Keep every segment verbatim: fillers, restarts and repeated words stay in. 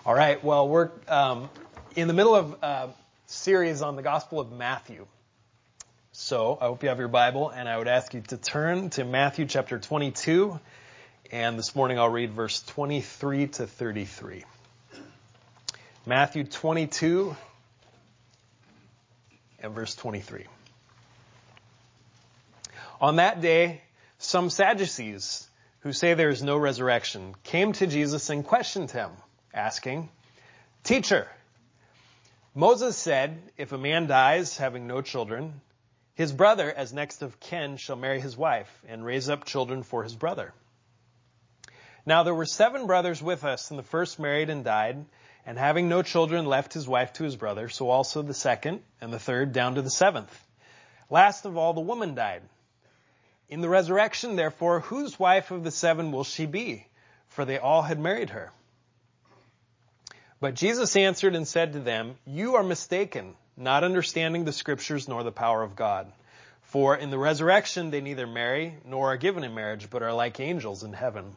All right, well, we're um, in the middle of a series on the Gospel of Matthew. So I hope you have your Bible, and I would ask you to turn to Matthew chapter twenty-two, and this morning I'll read verse twenty-three to thirty-three. Matthew twenty-two and verse twenty-three. On that day, some Sadducees, who say there is no resurrection, came to Jesus and questioned him, asking, "Teacher, Moses said, if a man dies having no children, his brother as next of kin shall marry his wife and raise up children for his brother. Now there were seven brothers with us, and the first married and died, and having no children left his wife to his brother, so also the second and the third down to the seventh. Last of all, the woman died. In the resurrection, therefore, whose wife of the seven will she be? For they all had married her." But Jesus answered and said to them, "You are mistaken, not understanding the Scriptures nor the power of God. For in the resurrection they neither marry nor are given in marriage, but are like angels in heaven.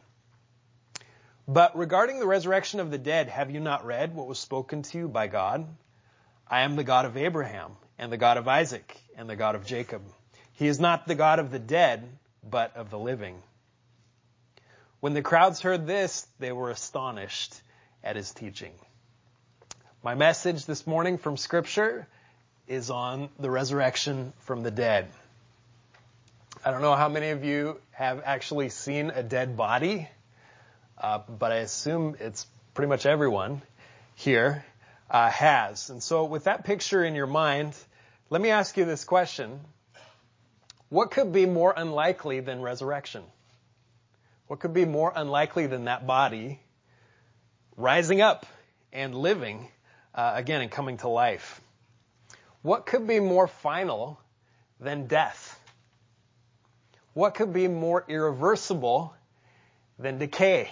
But regarding the resurrection of the dead, have you not read what was spoken to you by God? I am the God of Abraham, and the God of Isaac, and the God of Jacob. He is not the God of the dead, but of the living." When the crowds heard this, they were astonished at his teaching. My message this morning from Scripture is on the resurrection from the dead. I don't know how many of you have actually seen a dead body, uh, but I assume it's pretty much everyone here uh, has. And so with that picture in your mind, let me ask you this question. What could be more unlikely than resurrection? What could be more unlikely than that body rising up and living uh, again and coming to life? What could be more final than death? What could be more irreversible than decay?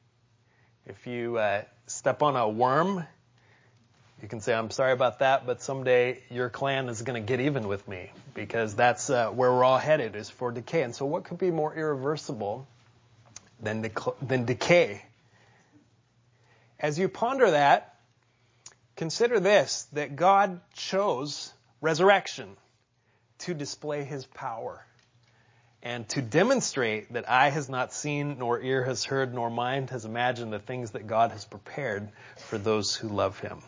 If you uh, step on a worm, you can say, "I'm sorry about that, but someday your clan is going to get even with me," because that's uh, where we're all headed, is for decay. And so what could be more irreversible than, dec- than decay? As you ponder that, consider this, that God chose resurrection to display his power and to demonstrate that eye has not seen, nor ear has heard, nor mind has imagined the things that God has prepared for those who love him.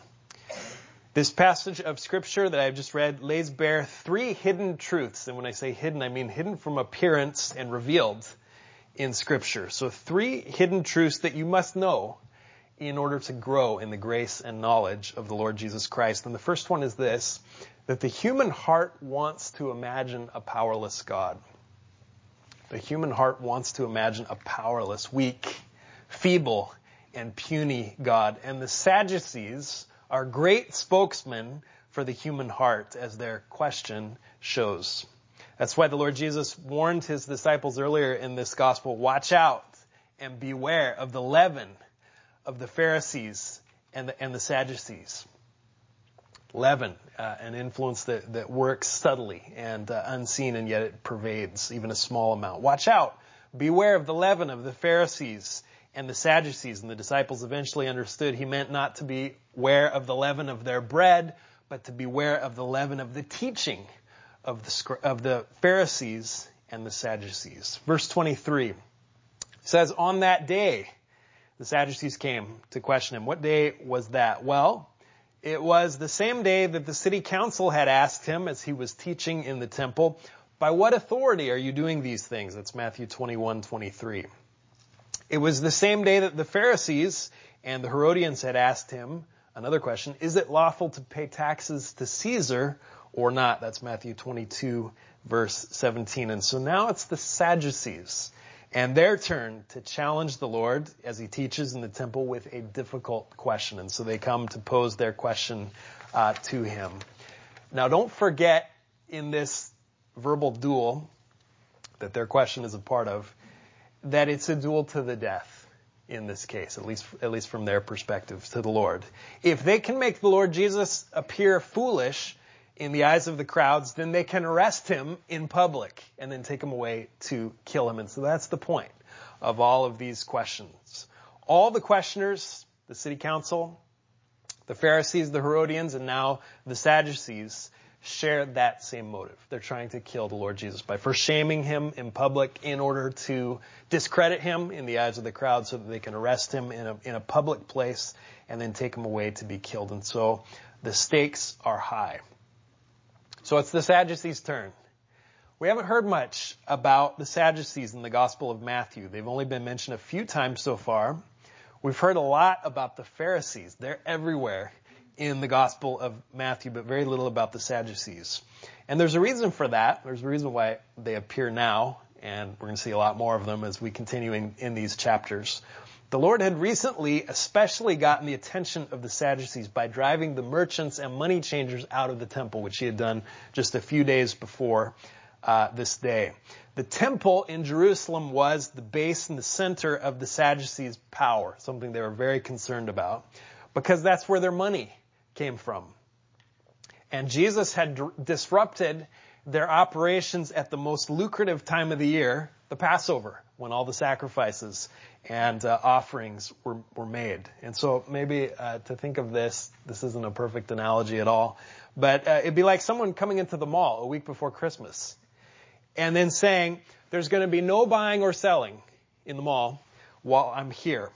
This passage of Scripture that I've just read lays bare three hidden truths. And when I say hidden, I mean hidden from appearance and revealed in Scripture. So three hidden truths that you must know in order to grow in the grace and knowledge of the Lord Jesus Christ. And the first one is this, that the human heart wants to imagine a powerless God. The human heart wants to imagine a powerless, weak, feeble, and puny God. And the Sadducees are great spokesmen for the human heart, as their question shows. That's why the Lord Jesus warned his disciples earlier in this gospel, watch out and beware of the leaven of the Pharisees and the, and the Sadducees. Leaven, uh, an influence that, that works subtly and uh, unseen, and yet it pervades even a small amount. Watch out. Beware of the leaven of the Pharisees and the Sadducees. And the disciples eventually understood he meant not to beware of the leaven of their bread, but to beware of the leaven of the teaching of the, of the Pharisees and the Sadducees. Verse twenty-three says, on that day, the Sadducees came to question him. What day was that? Well, it was the same day that the city council had asked him as he was teaching in the temple, by what authority are you doing these things? That's Matthew twenty-one twenty-three. It was the same day that the Pharisees and the Herodians had asked him another question, is it lawful to pay taxes to Caesar or not? That's Matthew twenty-two verse seventeen. And so now it's the Sadducees and their turn to challenge the Lord as he teaches in the temple with a difficult question. And so they come to pose their question uh, to him. Now don't forget in this verbal duel that their question is a part of, that it's a duel to the death in this case, at least at least from their perspective to the Lord. If they can make the Lord Jesus appear foolish in the eyes of the crowds, then they can arrest him in public and then take him away to kill him. And so that's the point of all of these questions. All the questioners, the city council, The Pharisees, the Herodians, and now the Sadducees share that same motive. They're trying to kill the Lord Jesus by first shaming him in public in order to discredit him in the eyes of the crowd so that they can arrest him in a, in a public place and then take him away to be killed. And so the stakes are high. So it's the Sadducees' turn. We haven't heard much about the Sadducees in the Gospel of Matthew. They've only been mentioned a few times so far. We've heard a lot about the Pharisees. They're everywhere in the Gospel of Matthew, but very little about the Sadducees. And there's a reason for that. There's a reason why they appear now, and we're going to see a lot more of them as we continue in, in these chapters. The Lord had recently especially gotten the attention of the Sadducees by driving the merchants and money changers out of the temple, which he had done just a few days before uh, this day. The temple in Jerusalem was the base and the center of the Sadducees' power, something they were very concerned about, because that's where their money came from. And Jesus had d- disrupted their operations at the most lucrative time of the year, the Passover, when all the sacrifices and uh, offerings were, were made. And so maybe uh, to think of this, this isn't a perfect analogy at all, but uh, it'd be like someone coming into the mall a week before Christmas and then saying, there's going to be no buying or selling in the mall while I'm here.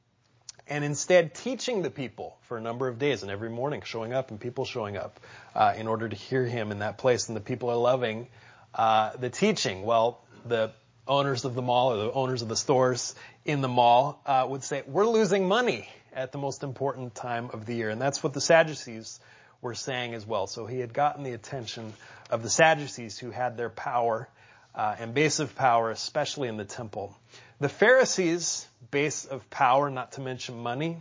And instead teaching the people for a number of days and every morning showing up and people showing up uh, in order to hear him in that place. And the people are loving uh, the teaching. Well, the owners of the mall or the owners of the stores in the mall uh, would say, we're losing money at the most important time of the year. And that's what the Sadducees were saying as well. So he had gotten the attention of the Sadducees who had their power uh, and base of power, especially in the temple. The Pharisees' base of power, not to mention money,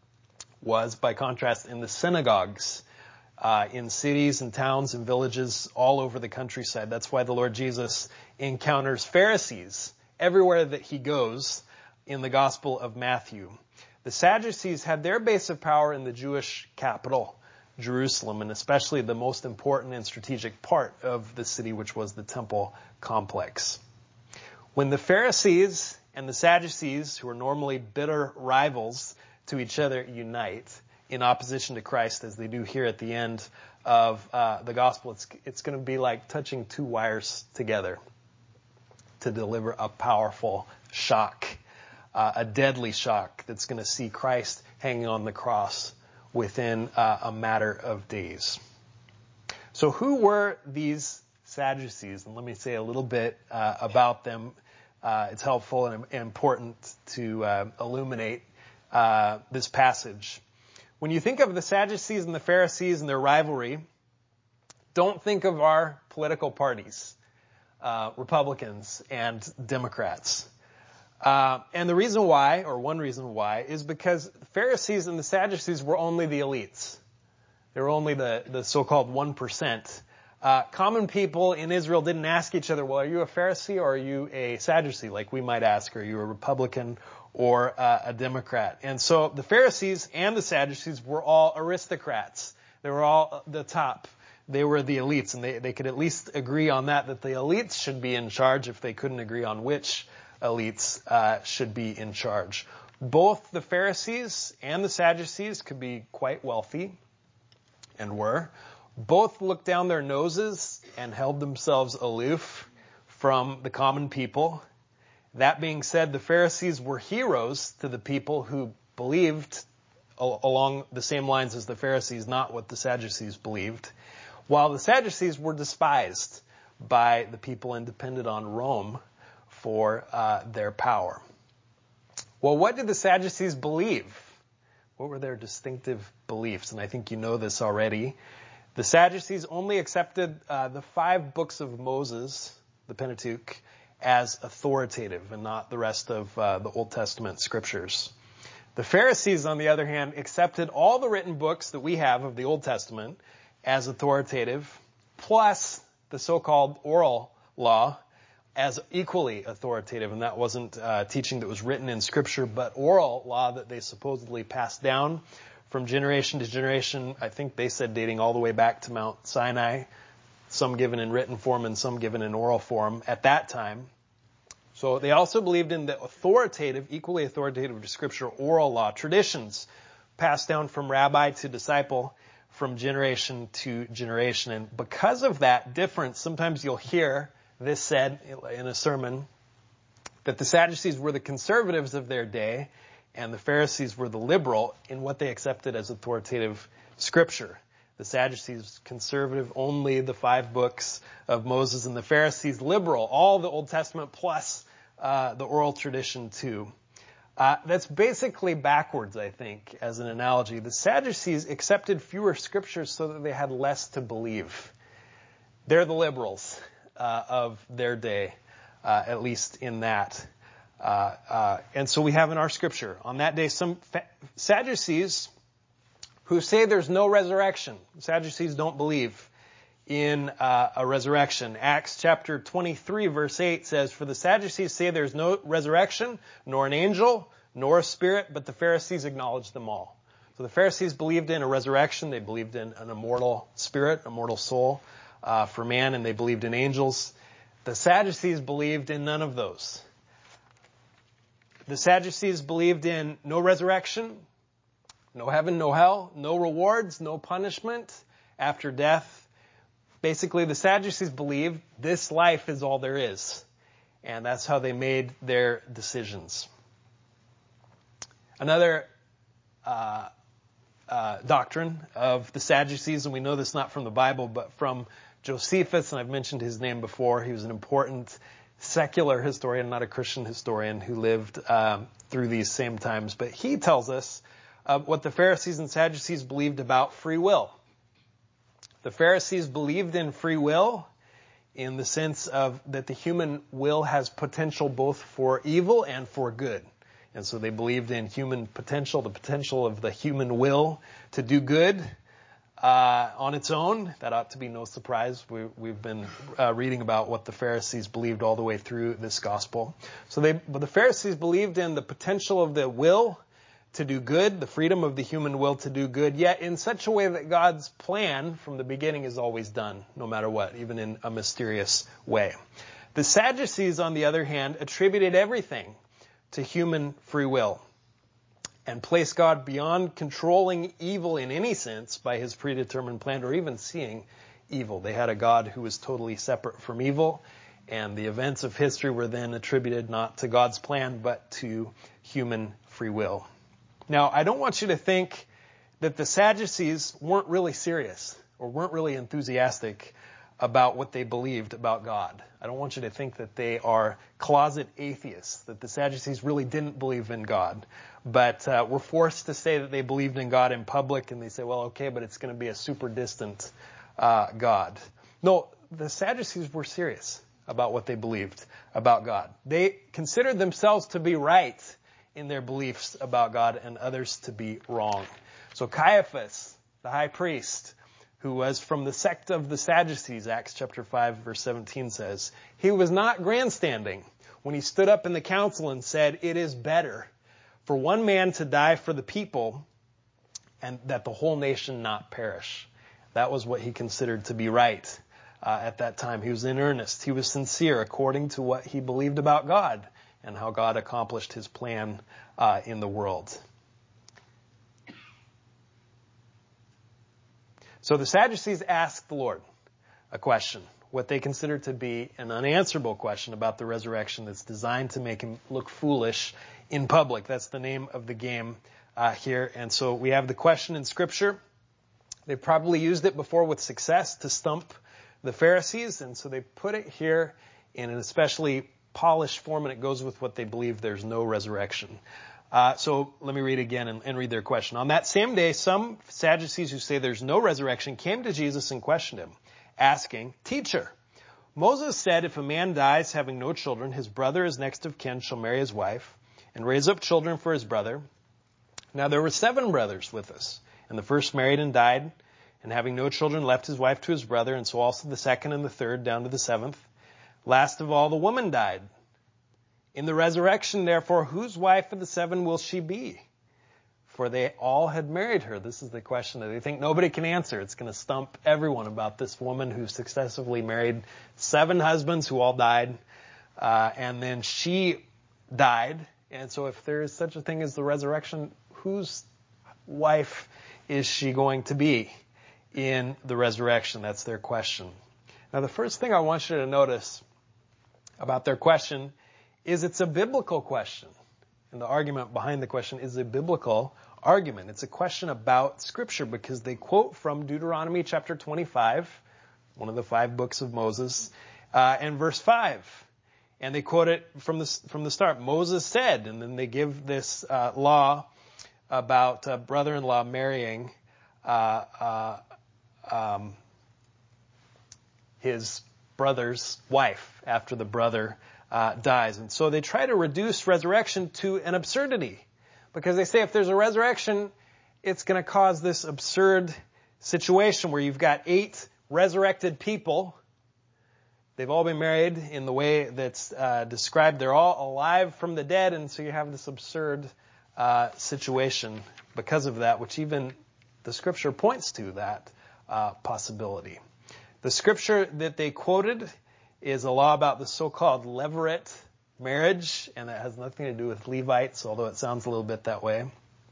was, by contrast, in the synagogues, uh, in cities and towns and villages all over the countryside. That's why the Lord Jesus encounters Pharisees everywhere that he goes in the Gospel of Matthew. The Sadducees had their base of power in the Jewish capital, Jerusalem, and especially the most important and strategic part of the city, which was the temple complex. When the Pharisees and the Sadducees, who are normally bitter rivals to each other, unite in opposition to Christ, as they do here at the end of uh, the gospel, it's, it's going to be like touching two wires together to deliver a powerful shock, uh, a deadly shock that's going to see Christ hanging on the cross within uh, a matter of days. So who were these Sadducees? And let me say a little bit uh, about them. Uh, it's helpful and important to uh, illuminate uh, this passage. When you think of the Sadducees and the Pharisees and their rivalry, don't think of our political parties, uh, Republicans and Democrats. Uh, and the reason why, or one reason why, is because the Pharisees and the Sadducees were only the elites. They were only the, the so-called one percent. Uh, common people in Israel didn't ask each other, well, are you a Pharisee or are you a Sadducee? Like we might ask, are you a Republican or uh, a Democrat? And so the Pharisees and the Sadducees were all aristocrats. They were all the top. They were the elites, and they, they could at least agree on that, that the elites should be in charge if they couldn't agree on which elites uh, should be in charge. Both the Pharisees and the Sadducees could be quite wealthy, and were. Both looked down their noses and held themselves aloof from the common people. That being said, the Pharisees were heroes to the people who believed along the same lines as the Pharisees, not what the Sadducees believed, while the Sadducees were despised by the people and depended on Rome for uh, their power. Well, what did the Sadducees believe? What were their distinctive beliefs? And I think you know this already. The Sadducees only accepted uh, the five books of Moses, the Pentateuch, as authoritative and not the rest of uh, the Old Testament scriptures. The Pharisees, on the other hand, accepted all the written books that we have of the Old Testament as authoritative, plus the so-called oral law as equally authoritative. And that wasn't uh, teaching that was written in Scripture, but oral law that they supposedly passed down from generation to generation. I think they said dating all the way back to Mount Sinai, some given in written form and some given in oral form at that time. So they also believed in the authoritative, equally authoritative to Scripture, oral law, traditions passed down from rabbi to disciple, from generation to generation. And because of that difference, sometimes you'll hear this said in a sermon, that the Sadducees were the conservatives of their day, and the Pharisees were the liberal in what they accepted as authoritative scripture. The Sadducees conservative, only the five books of Moses, and the Pharisees liberal, all the Old Testament plus uh, the oral tradition too. Uh, that's basically backwards, I think, as an analogy. The Sadducees accepted fewer scriptures so that they had less to believe. They're the liberals uh, of their day, uh, at least in that. Uh, uh, and so we have in our scripture, on that day, some fa- Sadducees who say there's no resurrection. Sadducees don't believe in uh, a resurrection. Acts chapter twenty-three verse eight says, "For the Sadducees say there's no resurrection, nor an angel, nor a spirit, but the Pharisees acknowledge them all." So the Pharisees believed in a resurrection. They believed in an immortal spirit, immortal soul uh, for man, and they believed in angels. The Sadducees believed in none of those. The Sadducees believed in no resurrection, no heaven, no hell, no rewards, no punishment after death. Basically, the Sadducees believed this life is all there is. And that's how they made their decisions. Another uh, uh, doctrine of the Sadducees, and we know this not from the Bible, but from Josephus, and I've mentioned his name before. He was an important secular historian, not a Christian historian, who lived um, through these same times. But he tells us uh, what the Pharisees and Sadducees believed about free will. The Pharisees believed in free will in the sense of that the human will has potential both for evil and for good. And so they believed in human potential, the potential of the human will to do good uh, on its own. That ought to be no surprise. We, we've been uh, reading about what the Pharisees believed all the way through this gospel. So they, but the Pharisees believed in the potential of the will to do good, the freedom of the human will to do good, yet in such a way that God's plan from the beginning is always done, no matter what, even in a mysterious way. The Sadducees, on the other hand, attributed everything to human free will and placed God beyond controlling evil in any sense by his predetermined plan or even seeing evil. They had a God who was totally separate from evil, and the events of history were then attributed not to God's plan, but to human free will. Now, I don't want you to think that the Sadducees weren't really serious or weren't really enthusiastic about what they believed about God. I don't want you to think that they are closet atheists, that the Sadducees really didn't believe in God. But uh, we're forced to say that they believed in God in public, and they say, well, okay, but it's going to be a super distant uh, God. No, the Sadducees were serious about what they believed about God. They considered themselves to be right in their beliefs about God and others to be wrong. So Caiaphas, the high priest, who was from the sect of the Sadducees, Acts chapter five verse seventeen says, he was not grandstanding when he stood up in the council and said, "It is better for one man to die for the people and that the whole nation not perish." That was what he considered to be right uh, at that time. He was in earnest. He was sincere according to what he believed about God and how God accomplished his plan uh, in the world. So the Sadducees asked the Lord a question, what they considered to be an unanswerable question about the resurrection that's designed to make him look foolish in public. That's the name of the game uh, here. And so we have the question in Scripture. They probably used it before with success to stump the Pharisees, and so they put it here in an especially polished form, and it goes with what they believe there's no resurrection. Uh, so let me read again and, and read their question. On that same day, some Sadducees who say there's no resurrection came to Jesus and questioned him, asking, "Teacher, Moses said if a man dies having no children, his brother as next of kin shall marry his wife and raise up children for his brother. Now there were seven brothers with us, and the first married and died, and having no children left his wife to his brother, and so also the second and the third down to the seventh. Last of all, the woman died. In the resurrection, therefore, whose wife of the seven will she be? For they all had married her." This is the question that they think nobody can answer. It's going to stump everyone about this woman who successively married seven husbands who all died. Uh, and then she died. And so if there is such a thing as the resurrection, whose wife is she going to be in the resurrection? That's their question. Now, the first thing I want you to notice about their question is it's a biblical question. And the argument behind the question is a biblical argument. It's a question about Scripture because they quote from Deuteronomy chapter twenty-five, one of the five books of Moses, uh, and verse five. And they quote it from the, from the start. Moses said, and then they give this uh, law about uh, brother-in-law marrying uh, uh, um, his brother's wife after the brother uh, dies. And so they try to reduce resurrection to an absurdity because they say if there's a resurrection, it's going to cause this absurd situation where you've got eight resurrected people. They've all been married in the way that's uh, described. They're all alive from the dead, and so you have this absurd uh, situation because of that, which even the Scripture points to that uh, possibility. The Scripture that they quoted is a law about the so-called levirate marriage, and that has nothing to do with Levites, although it sounds a little bit that way.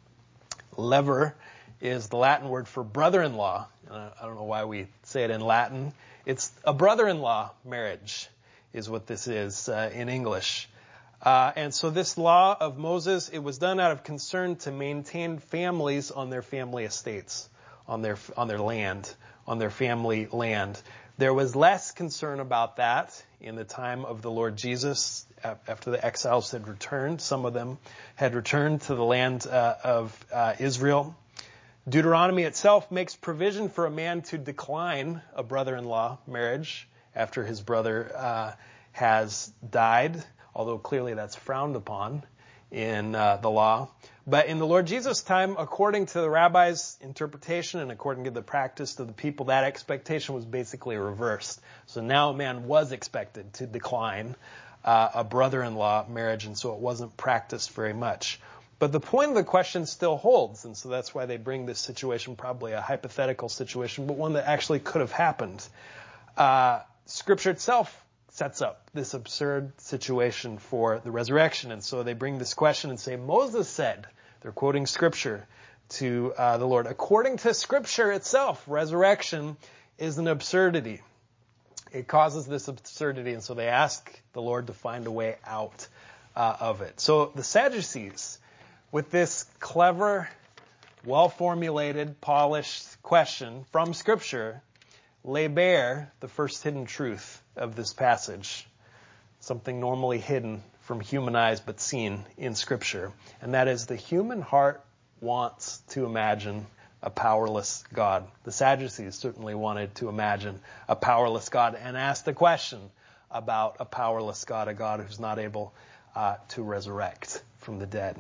Lever is the Latin word for brother-in-law. I don't know why we say it in Latin. It's a brother-in-law marriage is what this is uh, in English. Uh, and so this law of Moses, it was done out of concern to maintain families on their family estates, on their on their land, on their family land. There was less concern about that in the time of the Lord Jesus after the exiles had returned. Some of them had returned to the land uh, of uh, Israel. Deuteronomy itself makes provision for a man to decline a brother-in-law marriage after his brother uh, has died, although clearly that's frowned upon in uh, the law. But in the Lord Jesus' time, according to the rabbi's interpretation and according to the practice of the people, that expectation was basically reversed. So now a man was expected to decline uh, a brother-in-law marriage, and so it wasn't practiced very much. But the point of the question still holds, and so that's why they bring this situation, probably a hypothetical situation, but one that actually could have happened. Uh, Scripture itself sets up this absurd situation for the resurrection, and so they bring this question and say, Moses said, they're quoting Scripture to uh, the Lord. According to Scripture itself, resurrection is an absurdity. It causes this absurdity, and so they ask the Lord to find a way out uh, of it. So the Sadducees, with this clever, well-formulated, polished question from Scripture, lay bare the first hidden truth of this passage, something normally hidden from human eyes but seen in Scripture, and that is the human heart wants to imagine a powerless God. The Sadducees certainly wanted to imagine a powerless God and ask the question about a powerless God, a God who's not able uh, to resurrect from the dead.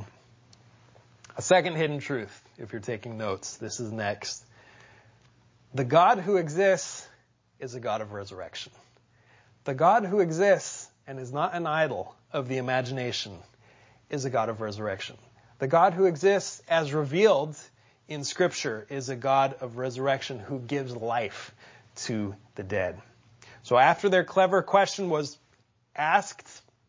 A second hidden truth, if you're taking notes, this is next. The God who exists is a God of resurrection. The God who exists and is not an idol of the imagination is a God of resurrection. The God who exists as revealed in Scripture is a God of resurrection who gives life to the dead. So after their clever question was asked,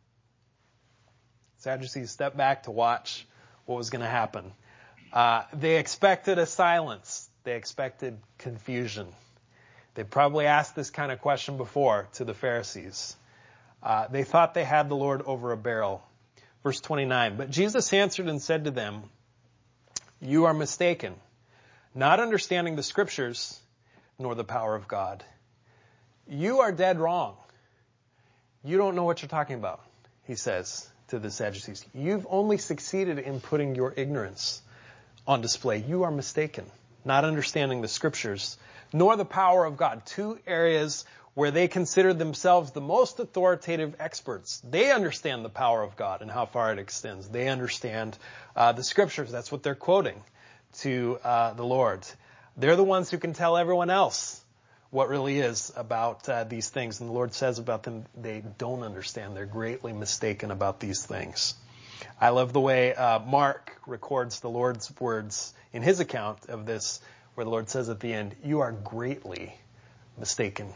Sadducees stepped back to watch what was going to happen. Uh, they expected a silence. They expected confusion. They probably asked this kind of question before to the Pharisees. Uh, they thought they had the Lord over a barrel. Verse twenty-nine, but Jesus answered and said to them, you are mistaken, not understanding the Scriptures nor the power of God. You are dead wrong. You don't know what you're talking about, he says to the Sadducees. You've only succeeded in putting your ignorance on display. You are mistaken, not understanding the Scriptures, nor the power of God. Two areas where they consider themselves the most authoritative experts. They understand the power of God and how far it extends. They understand uh, the Scriptures. That's what they're quoting to uh, the Lord. They're the ones who can tell everyone else what really is about uh, these things. And the Lord says about them, they don't understand. They're greatly mistaken about these things. I love the way uh, Mark records the Lord's words in his account of this, where the Lord says at the end, you are greatly mistaken.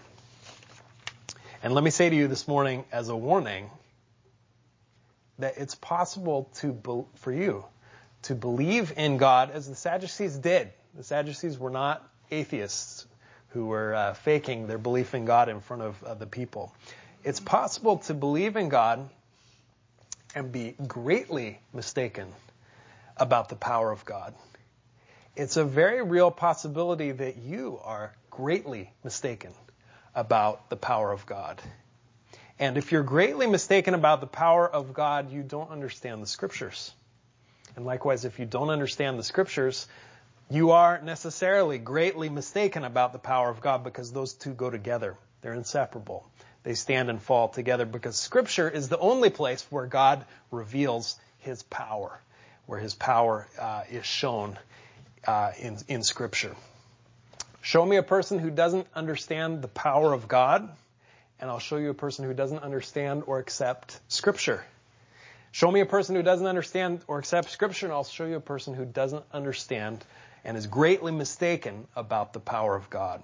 And let me say to you this morning as a warning that it's possible to for you to believe in God as the Sadducees did. The Sadducees were not atheists who were uh, faking their belief in God in front of uh, the people. It's possible to believe in God and be greatly mistaken about the power of God. It's a very real possibility that you are greatly mistaken about the power of God. And if you're greatly mistaken about the power of God, you don't understand the Scriptures. And likewise, if you don't understand the Scriptures, you are necessarily greatly mistaken about the power of God, because those two go together. They're inseparable. They stand and fall together, because Scripture is the only place where God reveals His power, where His power uh, is shown uh, in, in Scripture. Show me a person who doesn't understand the power of God, and I'll show you a person who doesn't understand or accept Scripture. Show me a person who doesn't understand or accept Scripture, and I'll show you a person who doesn't understand and is greatly mistaken about the power of God.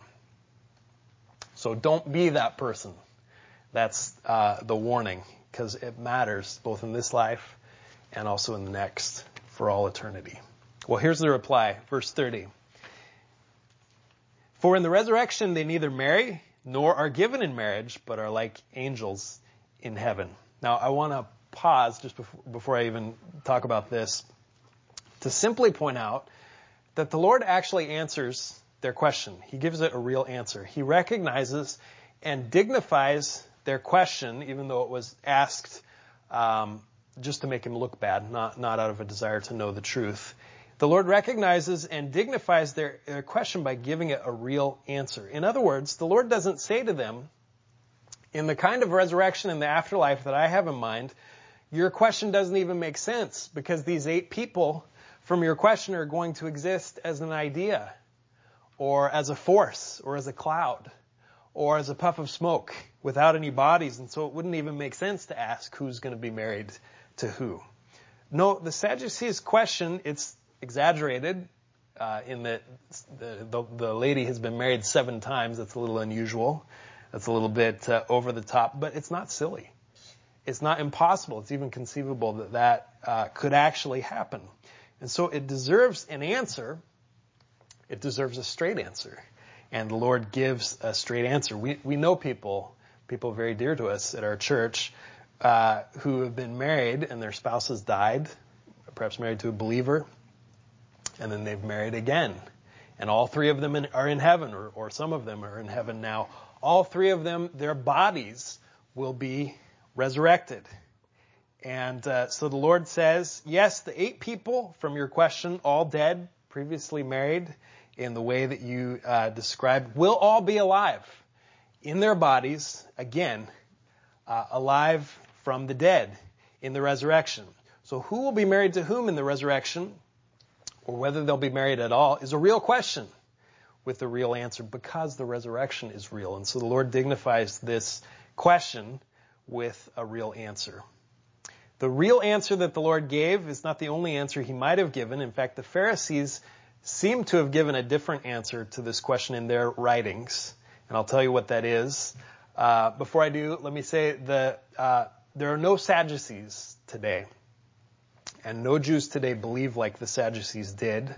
So don't be that person. That's uh, the warning, because it matters both in this life and also in the next for all eternity. Well, here's the reply, verse thirty. For in the resurrection they neither marry nor are given in marriage, but are like angels in heaven. Now, I want to pause just before, before I even talk about this to simply point out that the Lord actually answers their question. He gives it a real answer. He recognizes and dignifies their question, even though it was asked um, just to make him look bad, not, not out of a desire to know the truth. The Lord recognizes and dignifies their, their question by giving it a real answer. In other words, the Lord doesn't say to them, in the kind of resurrection in the afterlife that I have in mind, your question doesn't even make sense, because these eight people from your question are going to exist as an idea, or as a force, or as a cloud, or as a puff of smoke without any bodies, and so it wouldn't even make sense to ask who's going to be married to who. No, the Sadducees' question, it's exaggerated uh, in that the, the, the lady has been married seven times. That's a little unusual. That's a little bit uh, over the top, but it's not silly. It's not impossible. It's even conceivable that that uh, could actually happen. And so it deserves an answer. It deserves a straight answer. And the Lord gives a straight answer. We we know people, people very dear to us at our church, uh, who have been married and their spouses died, perhaps married to a believer, and then they've married again. And all three of them in, are in heaven, or, or some of them are in heaven now. All three of them, their bodies will be resurrected. And uh, so the Lord says, yes, the eight people from your question, all dead, previously married, in the way that you uh, described, will all be alive in their bodies, again, uh, alive from the dead in the resurrection. So who will be married to whom in the resurrection, or whether they'll be married at all, is a real question with a real answer, because the resurrection is real. And so the Lord dignifies this question with a real answer. The real answer that the Lord gave is not the only answer he might have given. In fact, the Pharisees seem to have given a different answer to this question in their writings. And I'll tell you what that is. Uh, before I do, let me say that uh, there are no Sadducees today. And no Jews today believe like the Sadducees did.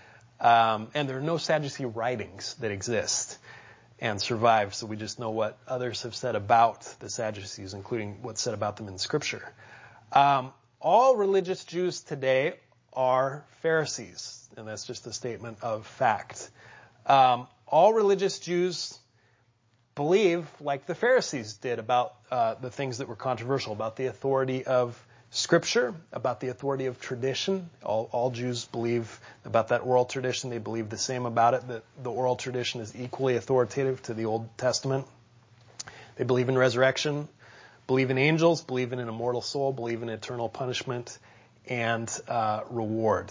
Um, and there are no Sadducee writings that exist and survive. So we just know what others have said about the Sadducees, including what's said about them in Scripture. Um, all religious Jews today are Pharisees, and that's just a statement of fact. Um, all religious Jews believe, like the Pharisees did, about uh, the things that were controversial, about the authority of Scripture, about the authority of tradition. All, all Jews believe about that oral tradition. They believe the same about it, that the oral tradition is equally authoritative to the Old Testament. They believe in resurrection, believe in angels, believe in an immortal soul, believe in eternal punishment and uh, reward.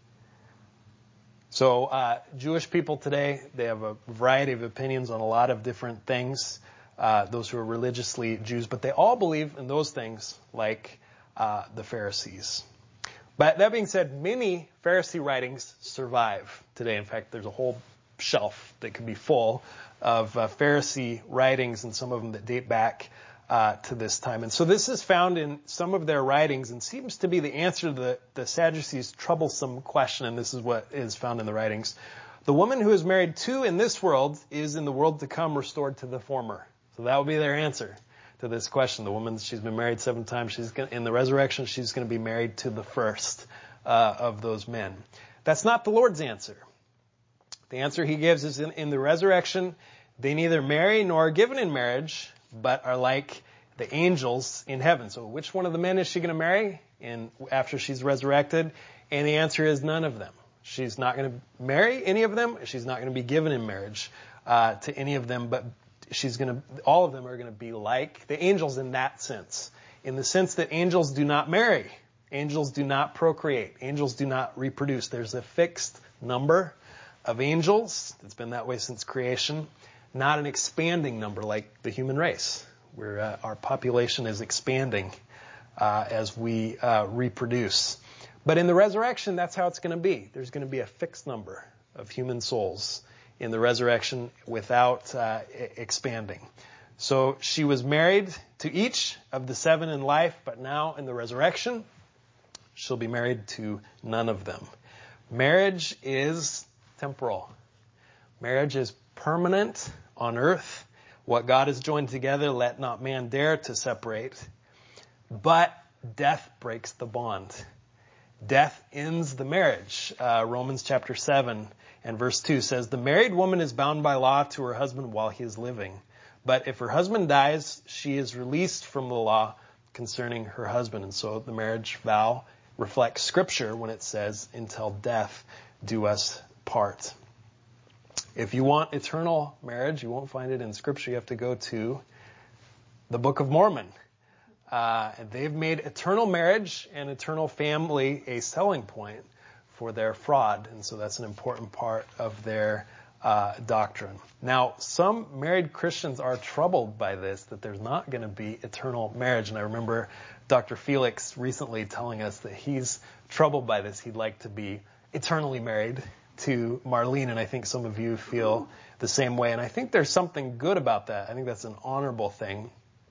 So uh, Jewish people today, they have a variety of opinions on a lot of different things, uh, those who are religiously Jews, but they all believe in those things like uh, the Pharisees. But that being said, many Pharisee writings survive today. In fact, there's a whole shelf that could be full of uh, Pharisee writings, and some of them that date back uh, to this time. And so this is found in some of their writings and seems to be the answer to the, the Sadducees' troublesome question, and this is what is found in the writings. The woman who is married to in this world is in the world to come restored to the former. So that would be their answer to this question. The woman, she's been married seven times. She's gonna, in the resurrection, she's going to be married to the first uh, of those men. That's not the Lord's answer. The answer he gives is in, in the resurrection, they neither marry nor are given in marriage, but are like the angels in heaven. So which one of the men is she going to marry in, after she's resurrected? And the answer is none of them. She's not going to marry any of them. She's not going to be given in marriage uh, to any of them, but she's going to, all of them are going to be like the angels in that sense. In the sense that angels do not marry. Angels do not procreate. Angels do not reproduce. There's a fixed number of angels. It's been that way since creation. Not an expanding number like the human race, where uh, our population is expanding uh, as we uh, reproduce. But in the resurrection, that's how it's going to be. There's going to be a fixed number of human souls in the resurrection without uh, expanding. So she was married to each of the seven in life, but now in the resurrection, she'll be married to none of them. Marriage is temporal. Marriage is permanent on earth. What God has joined together, let not man dare to separate. But death breaks the bond. Death ends the marriage. Uh, Romans chapter seven and verse two says, the married woman is bound by law to her husband while he is living. But if her husband dies, she is released from the law concerning her husband. And so the marriage vow reflects Scripture when it says, until death do us part. If you want eternal marriage, you won't find it in Scripture. You have to go to the Book of Mormon. Uh, and they've made eternal marriage and eternal family a selling point for their fraud. And so that's an important part of their uh, doctrine. Now, some married Christians are troubled by this, that there's not going to be eternal marriage. And I remember Doctor Felix recently telling us that he's troubled by this. He'd like to be eternally married to Marlene, and I think some of you feel the same way. And I think there's something good about that. I think that's an honorable thing.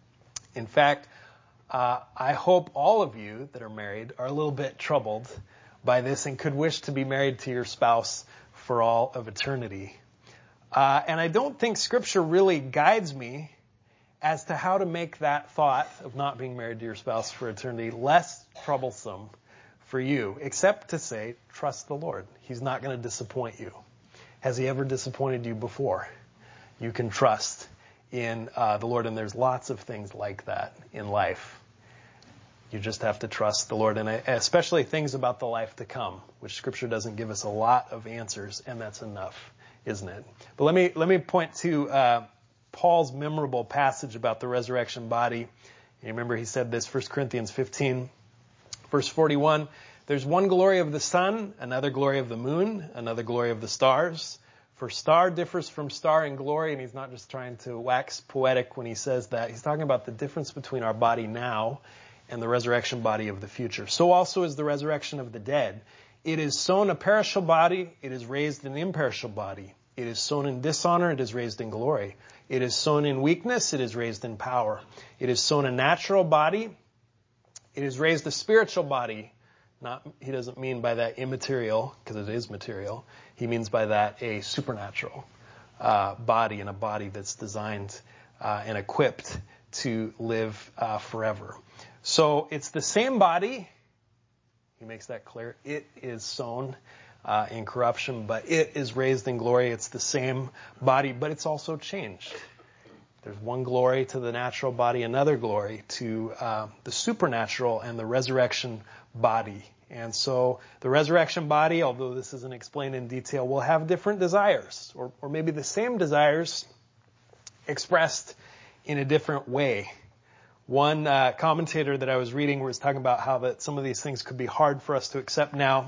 In fact, uh, I hope all of you that are married are a little bit troubled by this and could wish to be married to your spouse for all of eternity. Uh, and I don't think Scripture really guides me as to how to make that thought of not being married to your spouse for eternity less troublesome for you, except to say, trust the Lord. He's not going to disappoint you. Has he ever disappointed you before? You can trust in uh, the Lord, and there's lots of things like that in life. You just have to trust the Lord, and especially things about the life to come, which Scripture doesn't give us a lot of answers, and that's enough, isn't it? But let me let me point to uh, Paul's memorable passage about the resurrection body. You remember he said this, First Corinthians fifteen. Verse forty-one, there's one glory of the sun, another glory of the moon, another glory of the stars. For star differs from star in glory, and he's not just trying to wax poetic when he says that. He's talking about the difference between our body now and the resurrection body of the future. So also is the resurrection of the dead. It is sown a perishable body, it is raised an imperishable body. It is sown in dishonor, it is raised in glory. It is sown in weakness, it is raised in power. It is sown a natural body, it is raised a spiritual body. Not, he doesn't mean by that immaterial, because it is material. He means by that a supernatural uh, body, and a body that's designed uh, and equipped to live uh, forever. So it's the same body. He makes that clear. It is sown uh, in corruption, but it is raised in glory. It's the same body, but it's also changed. There's one glory to the natural body, another glory to uh, the supernatural and the resurrection body. And so the resurrection body, although this isn't explained in detail, will have different desires, or, or maybe the same desires expressed in a different way. One uh, commentator that I was reading was talking about how that some of these things could be hard for us to accept now.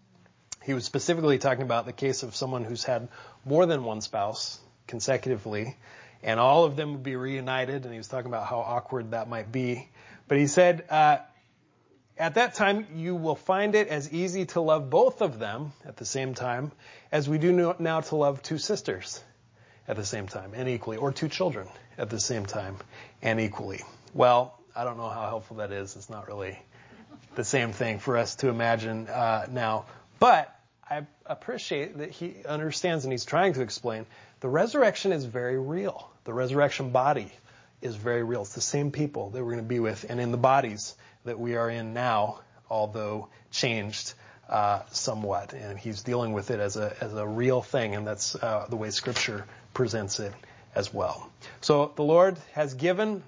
He was specifically talking about the case of someone who's had more than one spouse consecutively, and all of them would be reunited, and he was talking about how awkward that might be. But he said, uh, at that time, you will find it as easy to love both of them at the same time as we do now to love two sisters. at the same time and equally, or two children at the same time and equally. Well, I don't know how helpful that is. It's not really the same thing for us to imagine uh, now. But I appreciate that he understands and he's trying to explain the resurrection is very real. The resurrection body is very real. It's the same people that we're going to be with and in the bodies that we are in now, although changed uh, somewhat. And he's dealing with it as a as a real thing, and that's uh, the way Scripture presents it as well. So the Lord has given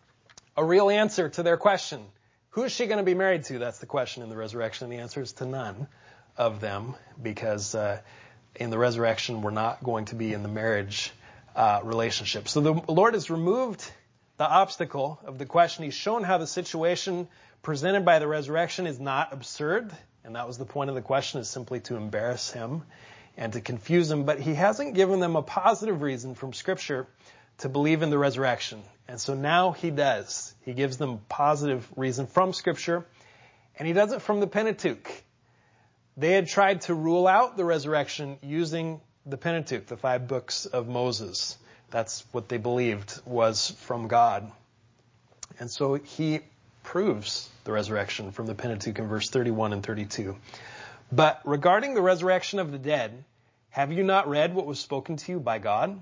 a real answer to their question. Who is she going to be married to? That's the question in the resurrection. And the answer is to none of them, because uh, in the resurrection we're not going to be in the marriage uh, relationship. So the Lord has removed the obstacle of the question. He's shown how the situation presented by the resurrection is not absurd, and that was the point of the question, is simply to embarrass him and to confuse him. But he hasn't given them a positive reason from Scripture to believe in the resurrection. And so now he does. He gives them positive reason from Scripture, and he does it from the Pentateuch. They had tried to rule out the resurrection using the Pentateuch, the five books of Moses. That's what they believed was from God. And so he proves the resurrection from the Pentateuch in verse thirty-one and thirty-two. But regarding the resurrection of the dead, have you not read what was spoken to you by God?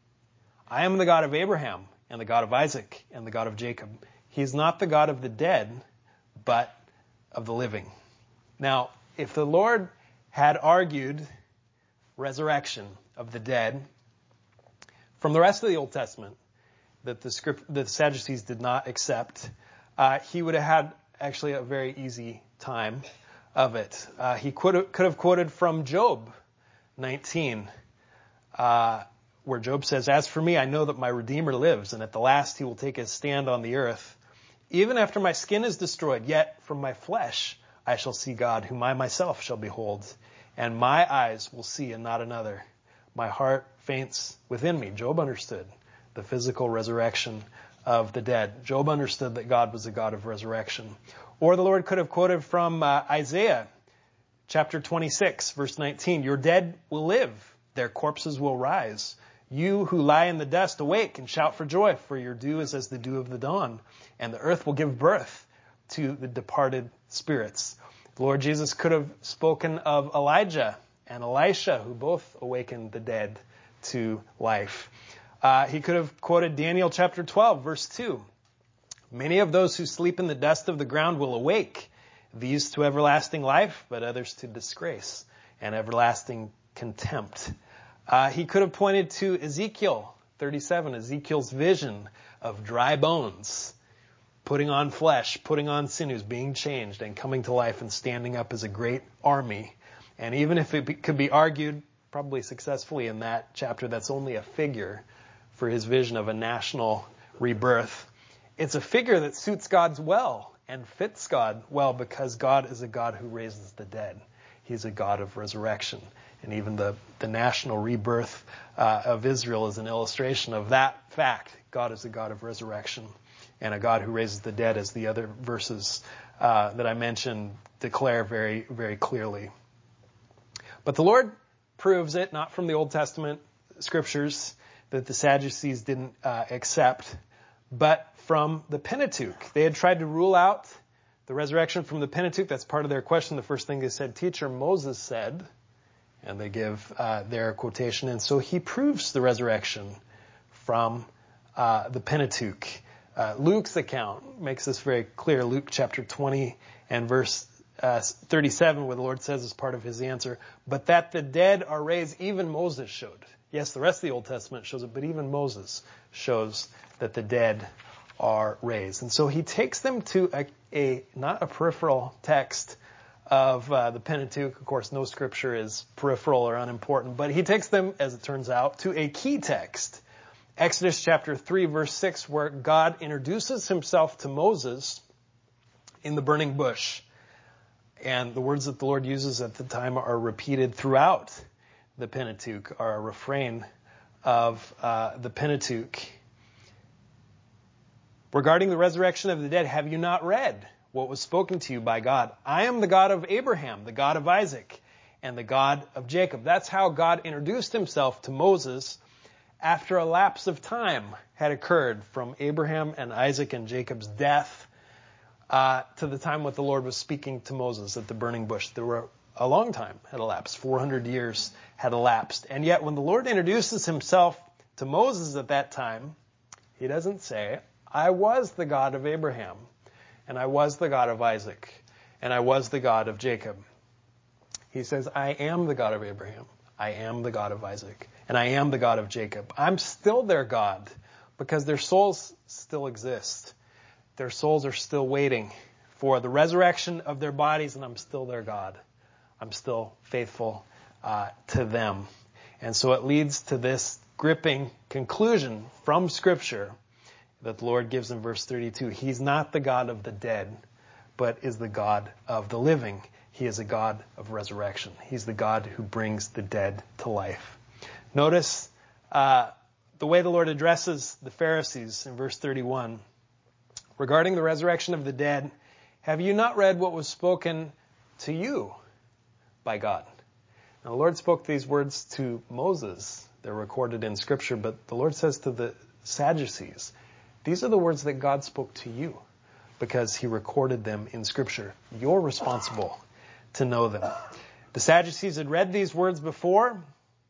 I am the God of Abraham and the God of Isaac and the God of Jacob. He is not the God of the dead, but of the living. Now, if the Lord had argued resurrection of the dead from the rest of the Old Testament that the script, that the Sadducees did not accept, uh, he would have had actually a very easy time of it. Uh, he could have, could have quoted from Job nineteen, uh, where Job says, "As for me, I know that my Redeemer lives, and at the last he will take his stand on the earth. Even after my skin is destroyed, yet from my flesh I shall see God, whom I myself shall behold, and my eyes will see and not another. My heart faints within me." Job understood the physical resurrection of the dead. Job understood that God was a God of resurrection. Or the Lord could have quoted from uh, Isaiah chapter twenty-six, verse nineteen, "Your dead will live, their corpses will rise. You who lie in the dust, awake and shout for joy, for your dew is as the dew of the dawn, and the earth will give birth to the departed spirits." The Lord Jesus could have spoken of Elijah and Elisha, who both awakened the dead to life. Uh, he could have quoted Daniel chapter twelve, verse two. "Many of those who sleep in the dust of the ground will awake, these to everlasting life, but others to disgrace and everlasting contempt." Uh, he could have pointed to Ezekiel thirty-seven, Ezekiel's vision of dry bones putting on flesh, putting on sinews, being changed and coming to life and standing up as a great army. And even if it be, could be argued, probably successfully in that chapter, that's only a figure for his vision of a national rebirth. It's a figure that suits God well and fits God well, because God is a God who raises the dead. He's a God of resurrection. And even the, the national rebirth uh, of Israel is an illustration of that fact. God is a God of resurrection and a God who raises the dead, as the other verses uh, that I mentioned declare very, very clearly. But the Lord proves it, not from the Old Testament scriptures that the Sadducees didn't uh, accept, but from the Pentateuch. They had tried to rule out the resurrection from the Pentateuch. That's part of their question. The first thing they said, "Teacher, Moses said," and they give uh, their quotation. And so he proves the resurrection from uh, the Pentateuch. Uh, Luke's account makes this very clear. Luke chapter twenty and verse uh, thirty-seven, where the Lord says as part of his answer, "But that the dead are raised, even Moses showed." Yes, the rest of the Old Testament shows it, but even Moses shows that the dead are raised. And so he takes them to a, a not a peripheral text of uh, the Pentateuch. Of course, no scripture is peripheral or unimportant, but he takes them, as it turns out, to a key text. Exodus chapter three, verse six, where God introduces himself to Moses in the burning bush. And the words that the Lord uses at the time are repeated throughout the Pentateuch, are a refrain of uh, the Pentateuch. "Regarding the resurrection of the dead, have you not read what was spoken to you by God? I am the God of Abraham, the God of Isaac, and the God of Jacob." That's how God introduced himself to Moses after a lapse of time had occurred from Abraham and Isaac and Jacob's death uh, to the time when the Lord was speaking to Moses at the burning bush. There were a long time had elapsed. four hundred years had elapsed. And yet when the Lord introduces himself to Moses at that time, he doesn't say, I was the God of Abraham, and I was the God of Isaac, and I was the God of Jacob. He says, I am the God of Abraham, I am the God of Isaac, and I am the God of Jacob. I'm still their God because their souls still exist. Their souls are still waiting for the resurrection of their bodies, and I'm still their God. I'm still faithful uh, to them. And so it leads to this gripping conclusion from Scripture that the Lord gives in verse thirty-two. He's not the God of the dead, but is the God of the living. He is a God of resurrection. He's the God who brings the dead to life. Notice uh, the way the Lord addresses the Pharisees in verse thirty-one. Regarding the resurrection of the dead, have you not read what was spoken to you by God? Now, the Lord spoke these words to Moses. They're recorded in Scripture, but the Lord says to the Sadducees, these are the words that God spoke to you because he recorded them in Scripture. You're responsible to know them. The Sadducees had read these words before,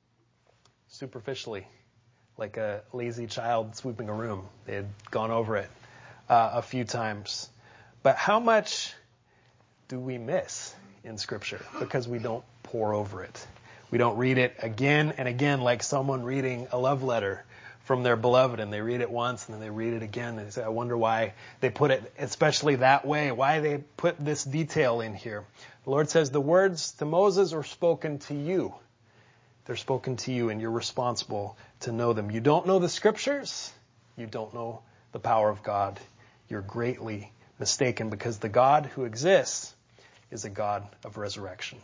superficially, like a lazy child sweeping a room. They had gone over it uh, a few times. But how much do we miss in Scripture because we don't pore over it? We don't read it again and again like someone reading a love letter from their beloved, and they read it once and then they read it again and they say, I wonder why they put it especially that way, why they put this detail in here. The Lord says the words to Moses are spoken to you. They're spoken to you and you're responsible to know them. You don't know the Scriptures, you don't know the power of God. You're greatly mistaken because the God who exists is a God of resurrection.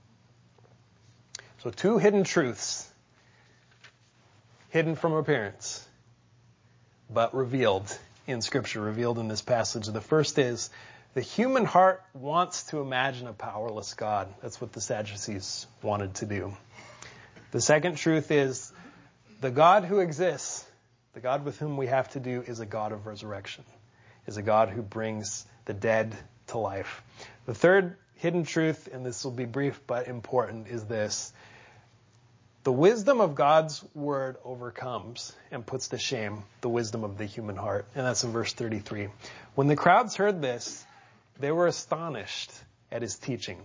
So two hidden truths, hidden from appearance, but revealed in Scripture, revealed in this passage. The first is the human heart wants to imagine a powerless God. That's what the Sadducees wanted to do. The second truth is the God who exists, the God with whom we have to do, is a God of resurrection, is a God who brings the dead to life. The third hidden truth, and this will be brief but important, is this. The wisdom of God's word overcomes and puts to shame the wisdom of the human heart. And that's in verse thirty-three. When the crowds heard this, they were astonished at his teaching.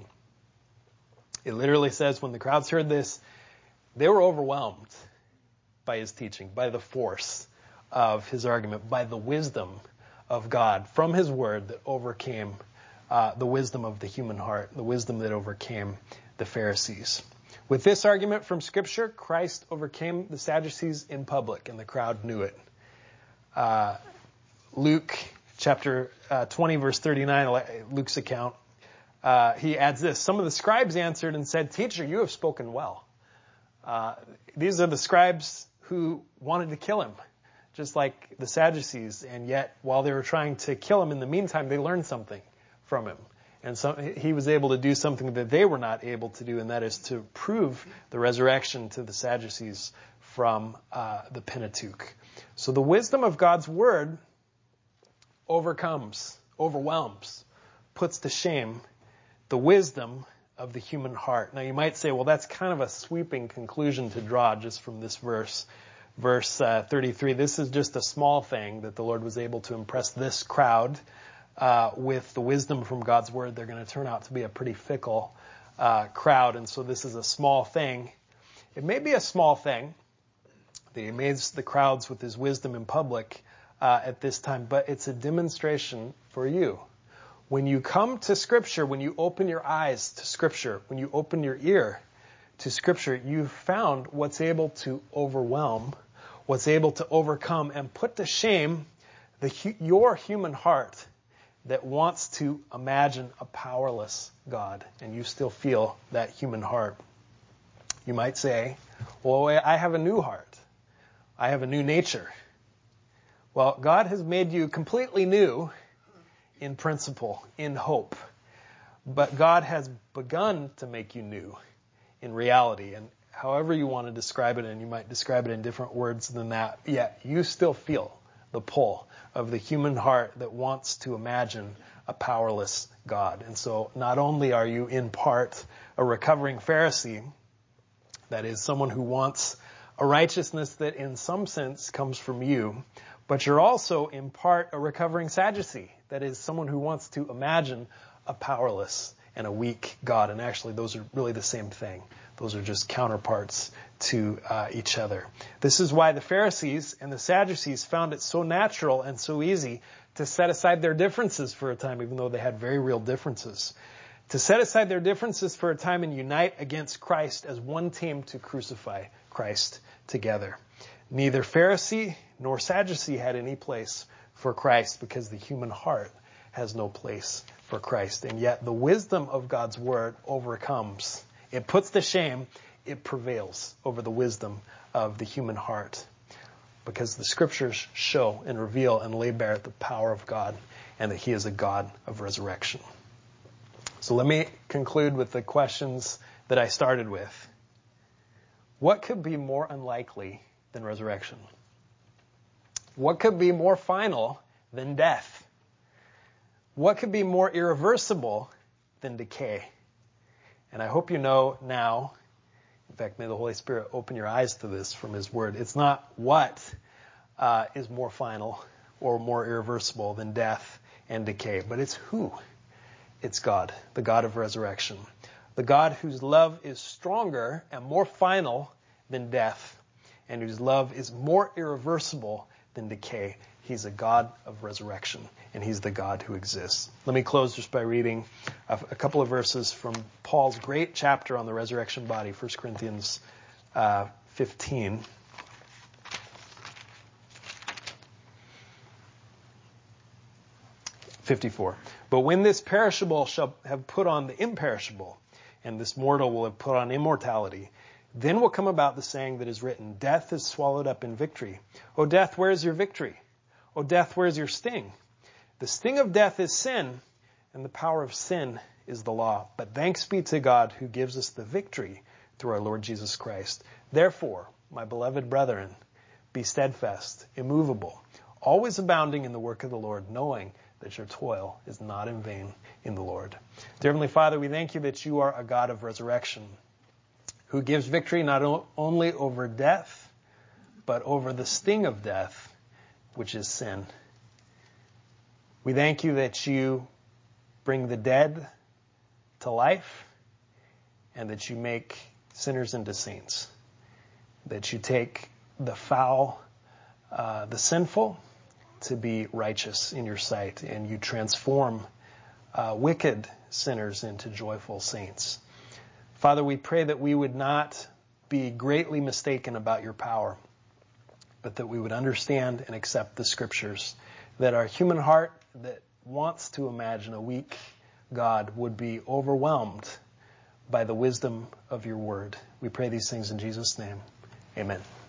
It literally says when the crowds heard this, they were overwhelmed by his teaching, by the force of his argument, by the wisdom of God from his word that overcame uh, the wisdom of the human heart, the wisdom that overcame the Pharisees. With this argument from Scripture, Christ overcame the Sadducees in public, and the crowd knew it. Uh, Luke chapter uh, twenty, verse thirty-nine, Luke's account, uh, he adds this. Some of the scribes answered and said, Teacher, you have spoken well. Uh, these are the scribes who wanted to kill him, just like the Sadducees, and yet while they were trying to kill him, in the meantime, they learned something from him. And so he was able to do something that they were not able to do, and that is to prove the resurrection to the Sadducees from uh, the Pentateuch. So the wisdom of God's word overcomes, overwhelms, puts to shame the wisdom of the human heart. Now you might say, well, that's kind of a sweeping conclusion to draw just from this verse. Verse uh, thirty-three, this is just a small thing that the Lord was able to impress this crowd Uh, with the wisdom from God's word. They're going to turn out to be a pretty fickle uh, crowd, and so this is a small thing. It may be a small thing that he amazed the crowds with his wisdom in public uh, at this time, but it's a demonstration for you. When you come to Scripture, when you open your eyes to Scripture, when you open your ear to Scripture, you've found what's able to overwhelm, what's able to overcome and put to shame the your human heart that wants to imagine a powerless God, and you still feel that human heart. You might say, well, I have a new heart. I have a new nature. Well, God has made you completely new in principle, in hope. But God has begun to make you new in reality. And however you want to describe it, and you might describe it in different words than that, yet you still feel the pull of the human heart that wants to imagine a powerless God. And so not only are you in part a recovering Pharisee, that is someone who wants a righteousness that in some sense comes from you, but you're also in part a recovering Sadducee, that is someone who wants to imagine a powerless and a weak God. And actually those are really the same thing. Those are just counterparts to uh, each other. This is why the Pharisees and the Sadducees found it so natural and so easy to set aside their differences for a time, even though they had very real differences. To set aside their differences for a time and unite against Christ as one team to crucify Christ together. Neither Pharisee nor Sadducee had any place for Christ because the human heart has no place for Christ. And yet the wisdom of God's word overcomes. It puts to shame, it prevails over the wisdom of the human heart. Because the scriptures show and reveal and lay bare the power of God and that he is a God of resurrection. So let me conclude with the questions that I started with. What could be more unlikely than resurrection? What could be more final than death? What could be more irreversible than decay? And I hope you know now, in fact, may the Holy Spirit open your eyes to this from his word. It's not what uh, is more final or more irreversible than death and decay, but it's who. It's God, the God of resurrection. The God whose love is stronger and more final than death, and whose love is more irreversible than decay. He's a God of resurrection, and he's the God who exists. Let me close just by reading a, a couple of verses from Paul's great chapter on the resurrection body, First Corinthians uh, fifteen. fifty-four. But when this perishable shall have put on the imperishable, and this mortal will have put on immortality, then will come about the saying that is written, death is swallowed up in victory. O death, where is your victory? O death, where is your sting? The sting of death is sin, and the power of sin is the law. But thanks be to God who gives us the victory through our Lord Jesus Christ. Therefore, my beloved brethren, be steadfast, immovable, always abounding in the work of the Lord, knowing that your toil is not in vain in the Lord. Dear Heavenly Father, we thank you that you are a God of resurrection, who gives victory not only over death, but over the sting of death, which is sin. We thank you that you bring the dead to life, and that you make sinners into saints. That you take the foul, uh, the sinful, to be righteous in your sight, and you transform uh, wicked sinners into joyful saints. Father, we pray that we would not be greatly mistaken about your power, but that we would understand and accept the scriptures, that our human heart that wants to imagine a weak God would be overwhelmed by the wisdom of your word. We pray these things in Jesus' name. Amen.